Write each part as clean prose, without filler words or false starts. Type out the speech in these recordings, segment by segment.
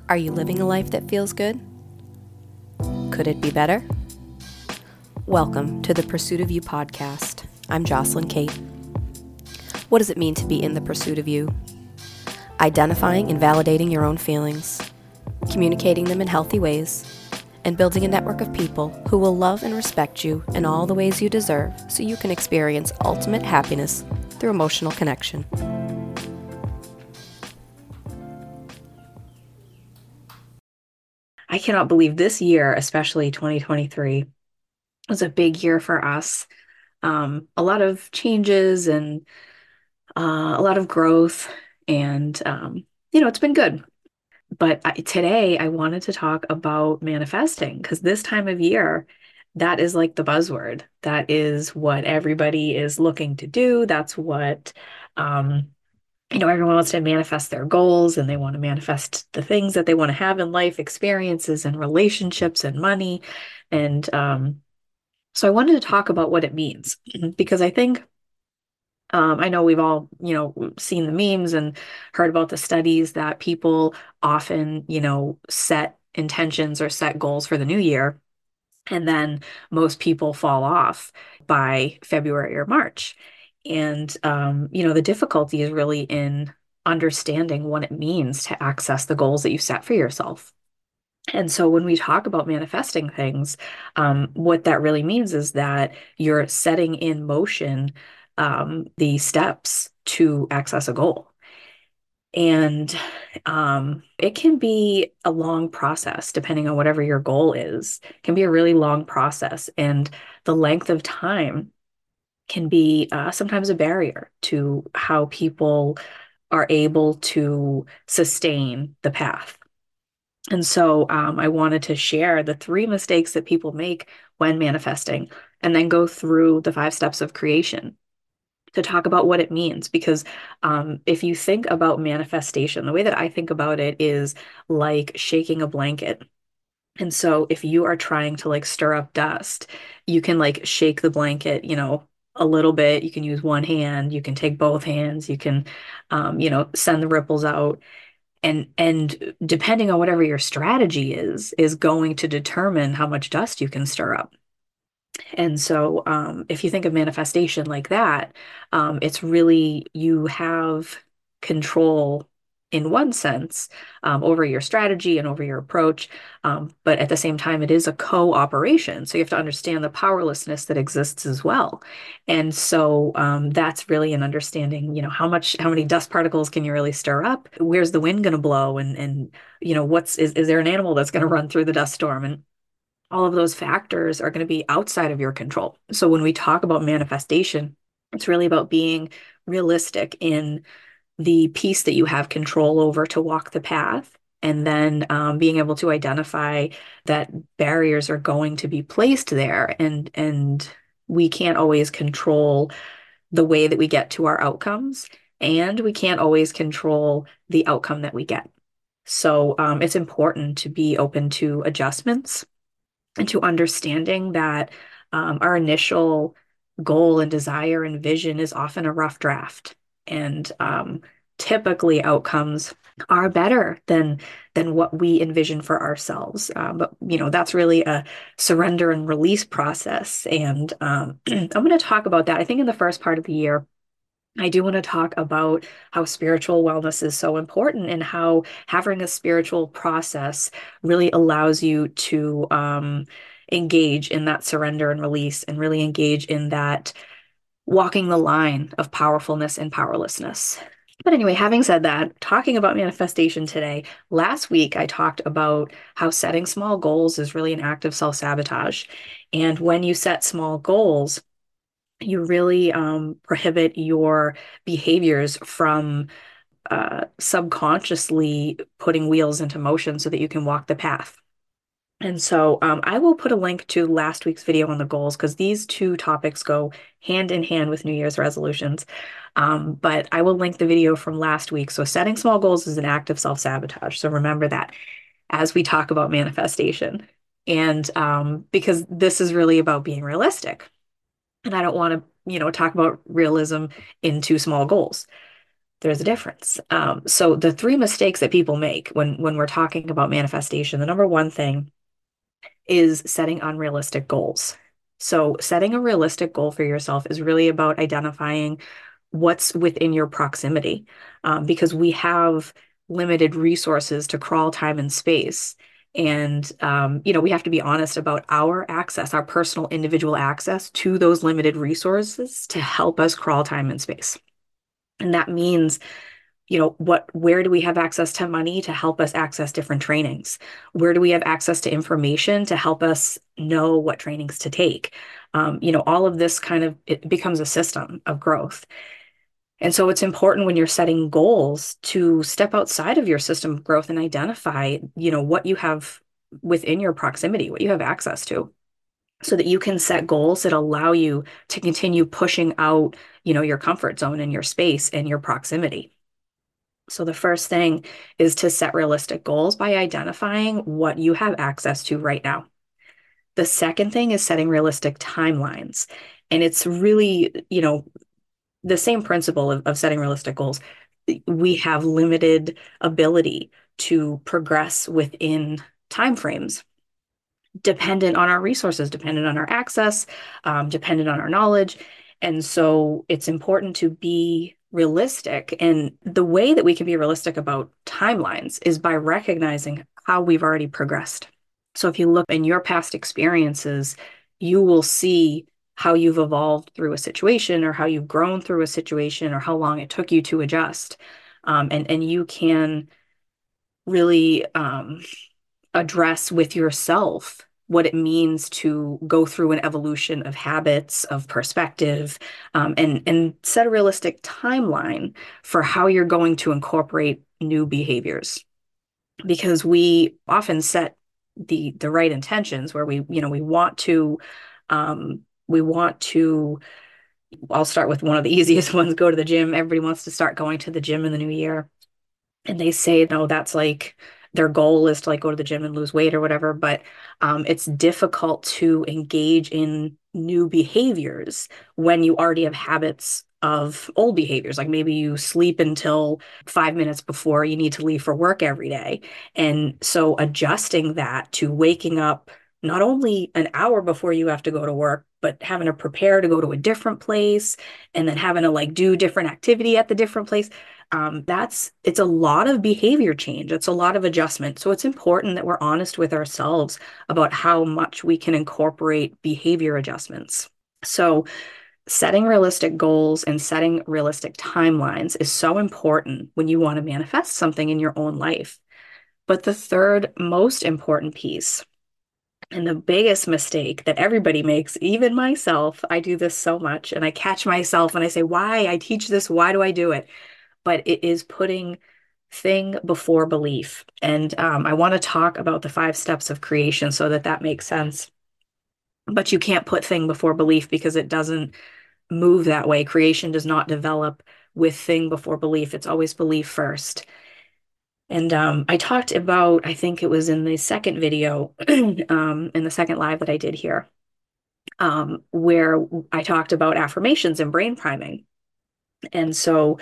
Are you living a life that feels good? Could it be better? Welcome to the Pursuit of You podcast. I'm Jocelyn Kate. What does it mean to be in the pursuit of you? Identifying and validating your own feelings, communicating them in healthy ways, and building a network of people who will love and respect you in all the ways you deserve so you can experience ultimate happiness through emotional connection. I cannot believe this year, especially 2023, was a big year for us. A lot of changes and a lot of growth, and it's been good. But today I wanted to talk about manifesting because this time of year, that is like the buzzword. That is what everybody is looking to do. That's what everyone wants to manifest their goals and they want to manifest the things that they want to have in life, experiences and relationships and money. And so I wanted to talk about what it means because I think I know we've all, seen the memes and heard about the studies that people often, set intentions or set goals for the new year. And then most people fall off by February or March. And, the difficulty is really in understanding what it means to access the goals that you set for yourself. And so when we talk about manifesting things, what that really means is that you're setting in motion the steps to access a goal. And it can be a long process depending on whatever your goal is. It can be a really long process. And the length of time can be sometimes a barrier to how people are able to sustain the path. And so I wanted to share the 3 mistakes that people make when manifesting, and then go through the 5 steps of creation to talk about what it means. Because if you think about manifestation, the way that I think about it is like shaking a blanket. And so if you are trying to like stir up dust, you can like shake the blanket, a little bit. You can use one hand, you can take both hands, you can, send the ripples out. And depending on whatever your strategy is going to determine how much dust you can stir up. And so if you think of manifestation like that, it's really you have control in one sense over your strategy and over your approach. But at the same time, it is a cooperation. So you have to understand the powerlessness that exists as well. And so that's really an understanding, how many dust particles can you really stir up? Where's the wind going to blow? And is there an animal that's going to run through the dust storm? And all of those factors are going to be outside of your control. So when we talk about manifestation, it's really about being realistic in the piece that you have control over to walk the path, and then being able to identify that barriers are going to be placed there, and we can't always control the way that we get to our outcomes, and we can't always control the outcome that we get. So it's important to be open to adjustments and to understanding that our initial goal and desire and vision is often a rough draft. And typically outcomes are better than what we envision for ourselves. But that's really a surrender and release process. And I'm going to talk about that. I think in the first part of the year, I do want to talk about how spiritual wellness is so important and how having a spiritual process really allows you to engage in that surrender and release, and really engage in that walking the line of powerfulness and powerlessness. But anyway, having said that, talking about manifestation today, last week I talked about how setting small goals is really an act of self-sabotage. And when you set small goals, you really prohibit your behaviors from subconsciously putting wheels into motion so that you can walk the path. And so I will put a link to last week's video on the goals because these 2 topics go hand in hand with New Year's resolutions. But I will link the video from last week. So setting small goals is an act of self-sabotage. So remember that as we talk about manifestation. And because this is really about being realistic. And I don't want to, talk about realism into small goals. There's a difference. So the three mistakes that people make when we're talking about manifestation, the number one thing is setting unrealistic goals. So setting a realistic goal for yourself is really about identifying what's within your proximity, because we have limited resources to crawl time and space. And, we have to be honest about our access, our personal individual access to those limited resources to help us crawl time and space. And that means, where do we have access to money to help us access different trainings? Where do we have access to information to help us know what trainings to take? All of this kind of, it becomes a system of growth. And so it's important when you're setting goals to step outside of your system of growth and identify, what you have within your proximity, what you have access to, so that you can set goals that allow you to continue pushing out, your comfort zone and your space and your proximity. So the first thing is to set realistic goals by identifying what you have access to right now. The second thing is setting realistic timelines. And it's really, the same principle of setting realistic goals. We have limited ability to progress within timeframes, dependent on our resources, dependent on our access, dependent on our knowledge. And so it's important to be realistic. And the way that we can be realistic about timelines is by recognizing how we've already progressed. So if you look in your past experiences, you will see how you've evolved through a situation or how you've grown through a situation or how long it took you to adjust. And you can really address with yourself what it means to go through an evolution of habits, of perspective, and set a realistic timeline for how you're going to incorporate new behaviors. Because we often set the right intentions where we want to, I'll start with one of the easiest ones, go to the gym. Everybody wants to start going to the gym in the new year. And they say, no, that's like their goal is to like go to the gym and lose weight or whatever. But it's difficult to engage in new behaviors when you already have habits of old behaviors. Like maybe you sleep until 5 minutes before you need to leave for work every day. And so adjusting that to waking up not only an hour before you have to go to work, but having to prepare to go to a different place and then having to like do different activity at the different place, it's a lot of behavior change. It's a lot of adjustment. So it's important that we're honest with ourselves about how much we can incorporate behavior adjustments. So setting realistic goals and setting realistic timelines is so important when you want to manifest something in your own life. But the third most important piece, and the biggest mistake that everybody makes, even myself, I do this so much, and I catch myself and I say, why? I teach this, why do I do it? But it is putting thing before belief. And I want to talk about the 5 steps of creation so that that makes sense. But you can't put thing before belief because it doesn't move that way. Creation does not develop with thing before belief. It's always belief first. And I talked about, I think it was in the second video, in the second live that I did here, where I talked about affirmations and brain priming. And so,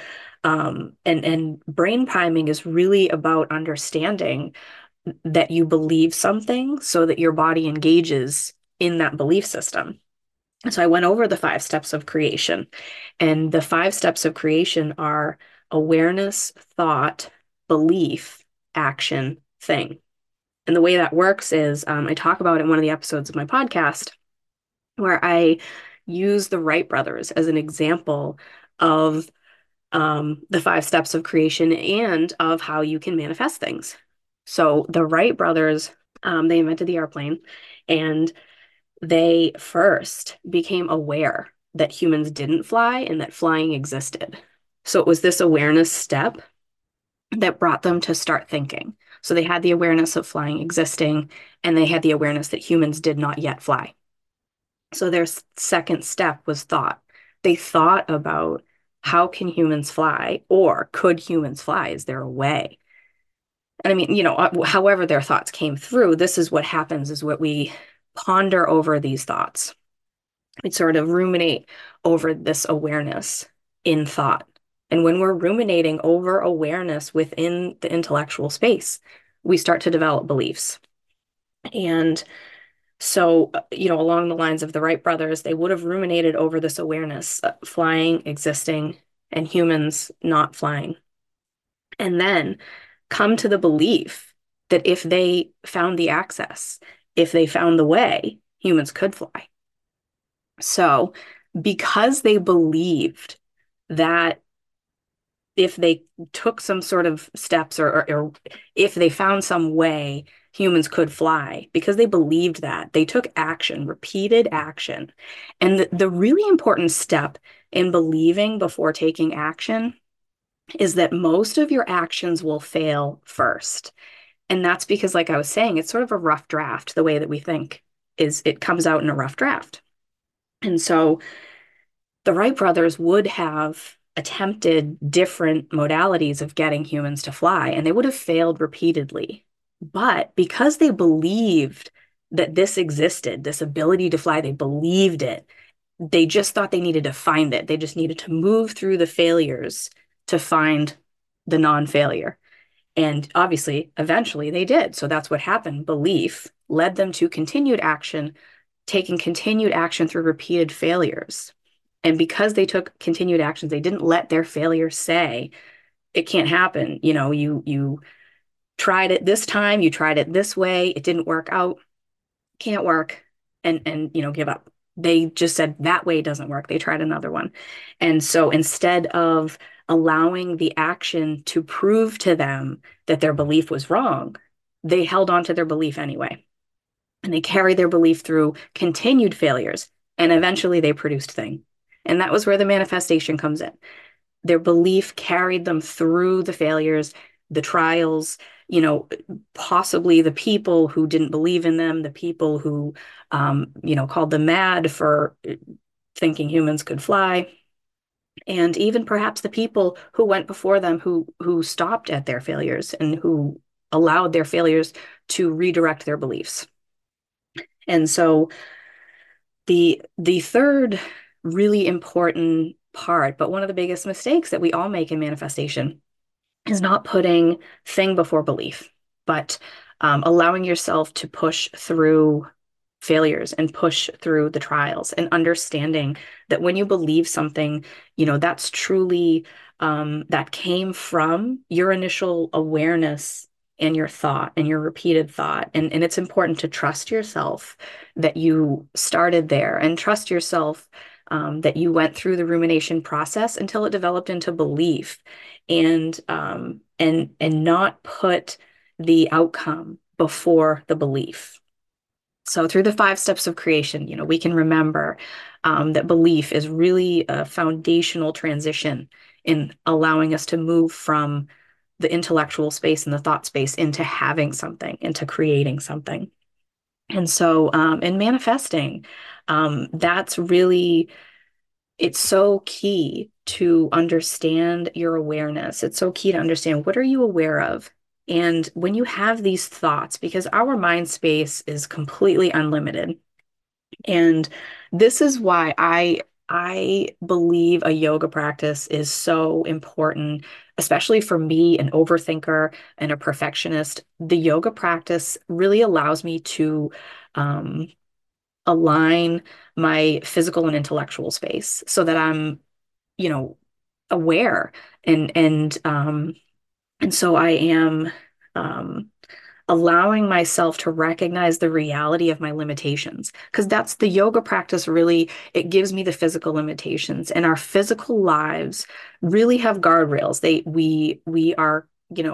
and brain priming is really about understanding that you believe something so that your body engages in that belief system. And so I went over the 5 steps of creation, and the 5 steps of creation are awareness, thought, belief, action, thing. And the way that works is I talk about it in one of the episodes of my podcast where I use the Wright brothers as an example of the 5 steps of creation and of how you can manifest things. So the Wright brothers, they invented the airplane, and they first became aware that humans didn't fly and that flying existed. So it was this awareness step that brought them to start thinking. So they had the awareness of flying existing, and they had the awareness that humans did not yet fly. So their second step was thought. They thought about how can humans fly, or could humans fly? Is there a way? And I mean, however their thoughts came through, this is what happens is what we ponder over these thoughts. We sort of ruminate over this awareness in thought. And when we're ruminating over awareness within the intellectual space, we start to develop beliefs. And so, along the lines of the Wright brothers, they would have ruminated over this awareness, flying, existing, and humans not flying. And then come to the belief that if they found the access, if they found the way, humans could fly. So, because they believed that if they took some sort of steps or if they found some way humans could fly, because they believed that, they took action, repeated action. And the really important step in believing before taking action is that most of your actions will fail first. And that's because, like I was saying, it's sort of a rough draft. The way that we think is it comes out in a rough draft. And so the Wright brothers would have attempted different modalities of getting humans to fly, and they would have failed repeatedly. But because they believed that this existed, this ability to fly, they believed it. They just thought they needed to find it. They just needed to move through the failures to find the non-failure. And obviously, eventually they did. So that's what happened. Belief led them to continued action, taking continued action through repeated failures. And because they took continued actions, they didn't let their failures say, it can't happen. You tried it this time, you tried it this way, it didn't work out, can't work, and give up. They just said that way doesn't work. They tried another one. And so instead of allowing the action to prove to them that their belief was wrong, they held on to their belief anyway. And they carried their belief through continued failures. And eventually they produced thing. And that was where the manifestation comes in. Their belief carried them through the failures, the trials, possibly the people who didn't believe in them, the people who, called them mad for thinking humans could fly, and even perhaps the people who went before them who stopped at their failures and who allowed their failures to redirect their beliefs. And so the third really important part, but one of the biggest mistakes that we all make in manifestation is not putting thing before belief, but allowing yourself to push through failures and push through the trials and understanding that when you believe something, that's truly that came from your initial awareness and your thought and your repeated thought. And it's important to trust yourself that you started there and trust yourself that you went through the rumination process until it developed into belief and not put the outcome before the belief. So through the 5 steps of creation, we can remember that belief is really a foundational transition in allowing us to move from the intellectual space and the thought space into having something, into creating something. And so in manifesting, that's really it's so key to understand your awareness. It's so key to understand what are you aware of? And when you have these thoughts, because our mind space is completely unlimited. And this is why I believe a yoga practice is so important, especially for me, an overthinker and a perfectionist. The yoga practice really allows me to um, align my physical and intellectual space so that I'm, you know, aware and so I am um allowing myself to recognize the reality of my limitations because that's the yoga practice really it gives me the physical limitations and our physical lives really have guardrails we are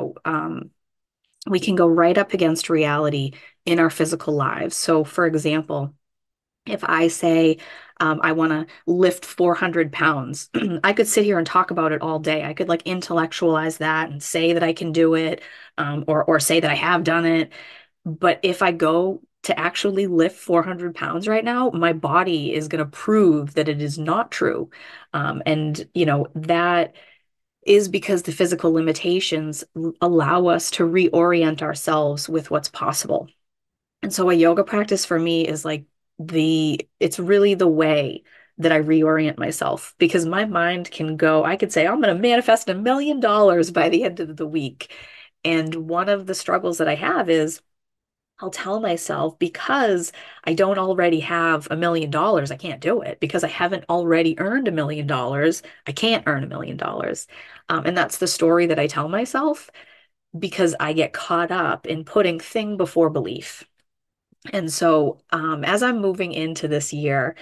we can go right up against reality in our physical lives. So for example, if I say I want to lift 400 pounds, I could sit here and talk about it all day. I could like intellectualize that and say that I can do it, or say that I have done it. But if I go to actually lift 400 pounds right now, my body is going to prove that it is not true. And that is because the physical limitations allow us to reorient ourselves with what's possible. And so a yoga practice for me is like it's really the way. that I reorient myself because my mind can go, I could say, I'm going to manifest $1 million by the end of the week. And one of the struggles that I have is I'll tell myself because I don't already have $1 million, I can't do it. Because I haven't already earned $1 million, I can't earn $1 million. And that's the story that I tell myself because I get caught up in putting thing before belief. And so, as I'm moving into this year,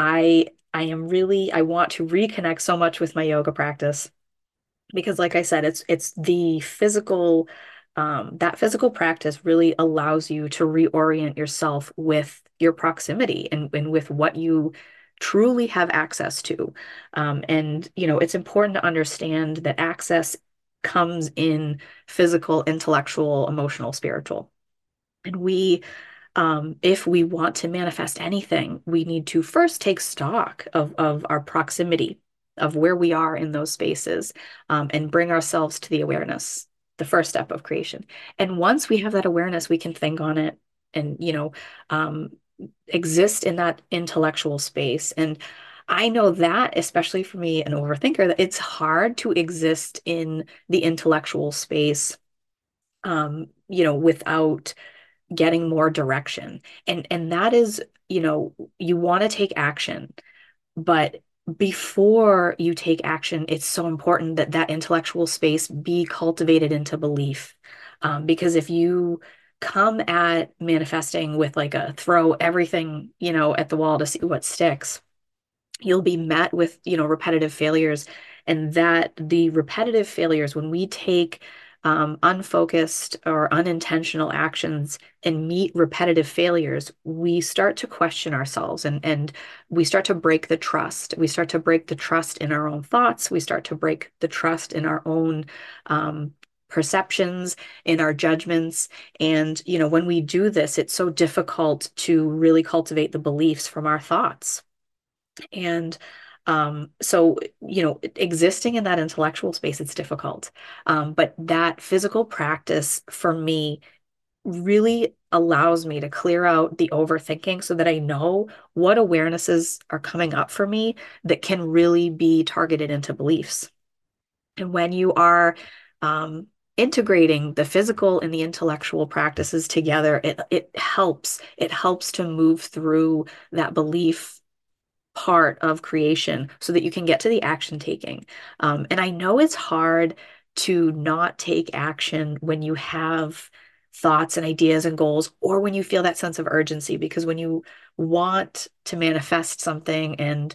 I want to reconnect so much with my yoga practice because, like I said, it's the physical, that physical practice really allows you to reorient yourself with your proximity and with what you truly have access to. And it's important to understand that access comes in physical, intellectual, emotional, spiritual. And if we want to manifest anything, we need to first take stock of our proximity, of where we are in those spaces, and bring ourselves to the awareness, the first step of creation. And once we have that awareness, we can think on it and, exist in that intellectual space. And I know that, especially for me, an overthinker, that it's hard to exist in the intellectual space, without getting more direction. And that is, you want to take action, but before you take action, it's so important that that intellectual space be cultivated into belief. Because if you come at manifesting with like a throw everything, at the wall to see what sticks, you'll be met with, repetitive failures. And that the repetitive failures, when we take unfocused or unintentional actions and meet repetitive failures, we start to question ourselves and we start to break the trust. We start to break the trust in our own thoughts. We start to break the trust in our own perceptions, in our judgments. And, when we do this, it's so difficult to really cultivate the beliefs from our thoughts. And so, existing in that intellectual space, it's difficult. But that physical practice for me really allows me to clear out the overthinking so that I know what awarenesses are coming up for me that can really be targeted into beliefs. And when you are integrating the physical and the intellectual practices together, it helps to move through that belief part of creation so that you can get to the action taking. And I know it's hard to not take action when you have thoughts and ideas and goals, or when you feel that sense of urgency, because when you want to manifest something and,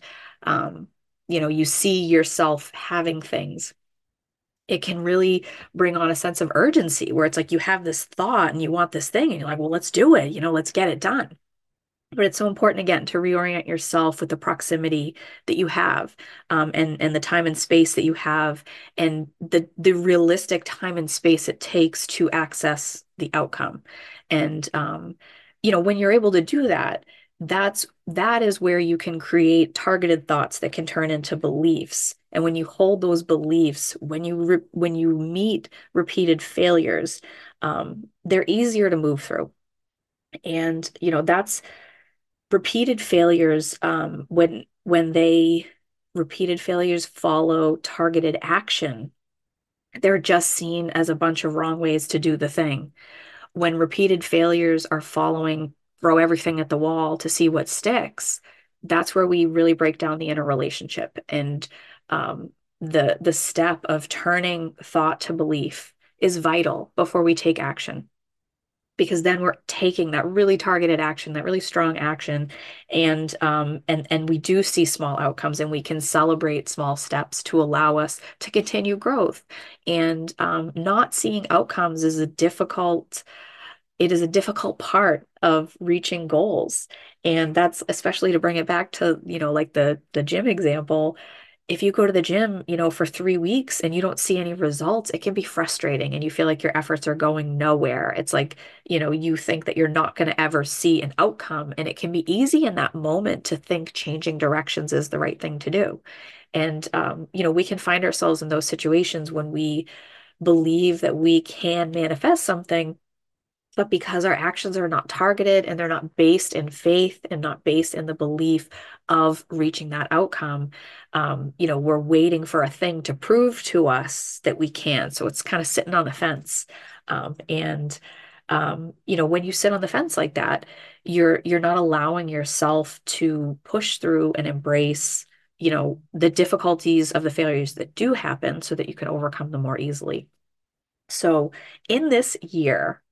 you see yourself having things, it can really bring on a sense of urgency where it's like you have this thought and you want this thing and you're like, well, let's do it, let's get it done. But it's so important again to reorient yourself with the proximity that you have, and the time and space that you have, and the realistic time and space it takes to access the outcome. And when you're able to do that, that is where you can create targeted thoughts that can turn into beliefs. And when you hold those beliefs, when you meet repeated failures, they're easier to move through. And that's repeated failures, when they repeated failures follow targeted action, they're just seen as a bunch of wrong ways to do the thing. When repeated failures are following throw everything at the wall to see what sticks, that's where we really break down the interrelationship. And the step of turning thought to belief is vital before we take action, because then we're taking that really targeted action, that really strong action, and we do see small outcomes, and we can celebrate small steps to allow us to continue growth. And not seeing outcomes is a difficult part of reaching goals. And that's especially to bring it back to, like the gym example. If you go to the gym, for 3 weeks and you don't see any results, it can be frustrating and you feel like your efforts are going nowhere. It's like, you think that you're not going to ever see an outcome. And it can be easy in that moment to think changing directions is the right thing to do. And, we can find ourselves in those situations when we believe that we can manifest something, But because our actions are not targeted and they're not based in faith and not based in the belief of reaching that outcome, we're waiting for a thing to prove to us that we can. So it's kind of sitting on the fence. When you sit on the fence like that, you're not allowing yourself to push through and embrace, the difficulties of the failures that do happen so that you can overcome them more easily. So in this year,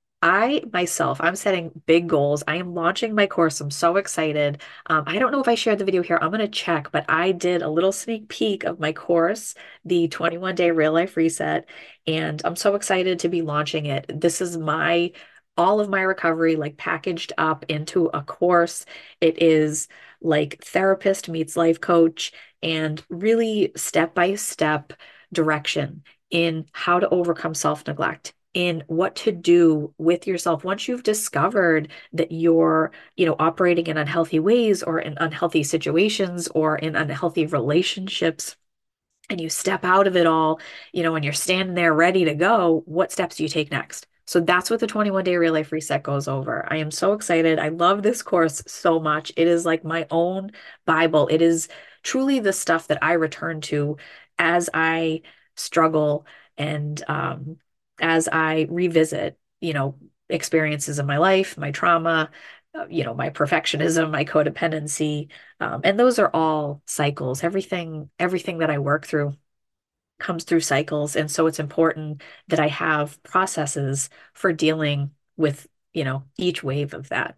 I'm setting big goals. I am launching my course. I'm so excited. I don't know if I shared the video here. I'm going to check, but I did a little sneak peek of my course, the 21-day real life reset, and I'm so excited to be launching it. This is all of my recovery like packaged up into a course. It is like therapist meets life coach and really step by step direction in how to overcome self-neglect, in what to do with yourself once you've discovered that you're, operating in unhealthy ways or in unhealthy situations or in unhealthy relationships. And you step out of it all, and you're standing there ready to go, what steps do you take next? So that's what the 21-day real life reset goes over. I am so excited. I love this course so much. It is like my own Bible. It is truly the stuff that I return to as I struggle and as I revisit, experiences in my life, my trauma, my perfectionism, my codependency. And those are all cycles. Everything that I work through comes through cycles. And so it's important that I have processes for dealing with, each wave of that.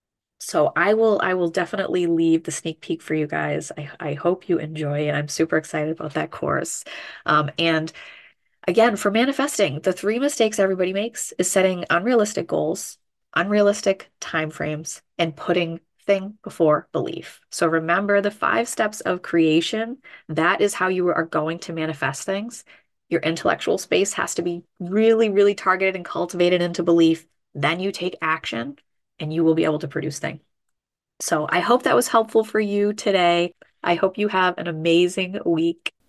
So I will definitely leave the sneak peek for you guys. I hope you enjoy it. I'm super excited about that course. And again, for manifesting, the three mistakes everybody makes is setting unrealistic goals, unrealistic timeframes, and putting thing before belief. So remember the 5 steps of creation. That is how you are going to manifest things. Your intellectual space has to be really, really targeted and cultivated into belief. Then you take action and you will be able to produce things. So I hope that was helpful for you today. I hope you have an amazing week.